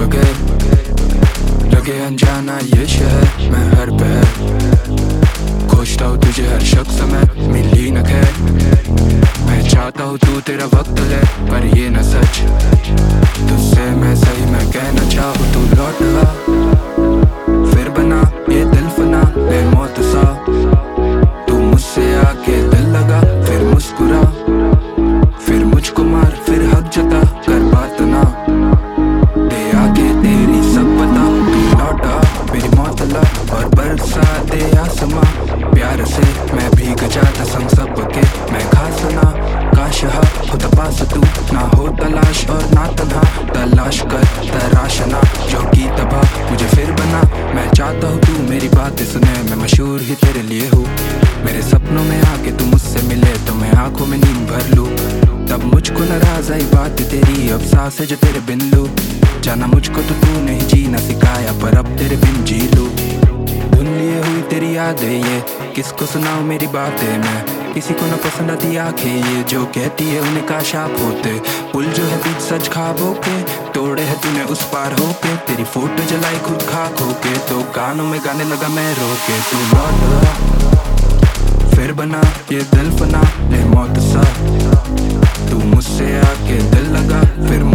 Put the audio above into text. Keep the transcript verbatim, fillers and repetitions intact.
बगैर लगे अनजाना ये शहर। मैं हर पहर खोजता हूँ तुझे हर शख्स में, मिली न खैर। मैं चाहता हूँ तू तेरा वक्त ले, पर ये न सच तुझसे मैं सही मैं कहना चाहूँ। तू लौट आ फिर बना ये दिल फना ले मौत सा। तू मुझसे आके दिल लगा फिर मुस्कुरा, फिर मुझको मार फिर हक जता कर बात ना दे आके तेरी सब बता। तू लौट आ मेरी मौत ला और बरसा दे आसमां प्यार से। मैं भीग जाता संग सबके मैं खास ना, काश होता पास तू ना हो तलाश और ना तन्हा। तलाश कर तराशना जो की तबाह मुझे फिर बना। मैं चाहता हूँ तू मेरी बातें सुने, मैं मशहूर ही तेरे लिए हूँ। मेरे सपनों में आके तू मुझसे मिले तो मैं आंखों में नींद भर लूँ। तब मुझको नाराज आई बात तेरी, अब सांस है जो तेरे बिन लूँ। जाना मुझको तो तूने ही जीना सिखाया, पर अब तेरे बिन जी लूँ। धुन लिए हुई तेरी यादें ये किसको सुनाऊं मेरी बातें मैं। किसी को न पसंद आती आंखें ये जो कहती है उन्हें काश आप होते। पुल जो है बीच सच ख्वाबों के तोड़े है तूने उस पार होके। तेरी फोटो जलाई खुद खाक होके तो गानों में गाने लगा मैं रोके। तू लौट आ फिर बना ये दिल फना ले मौत सा। तू मुझसे आके दिल लगा फिर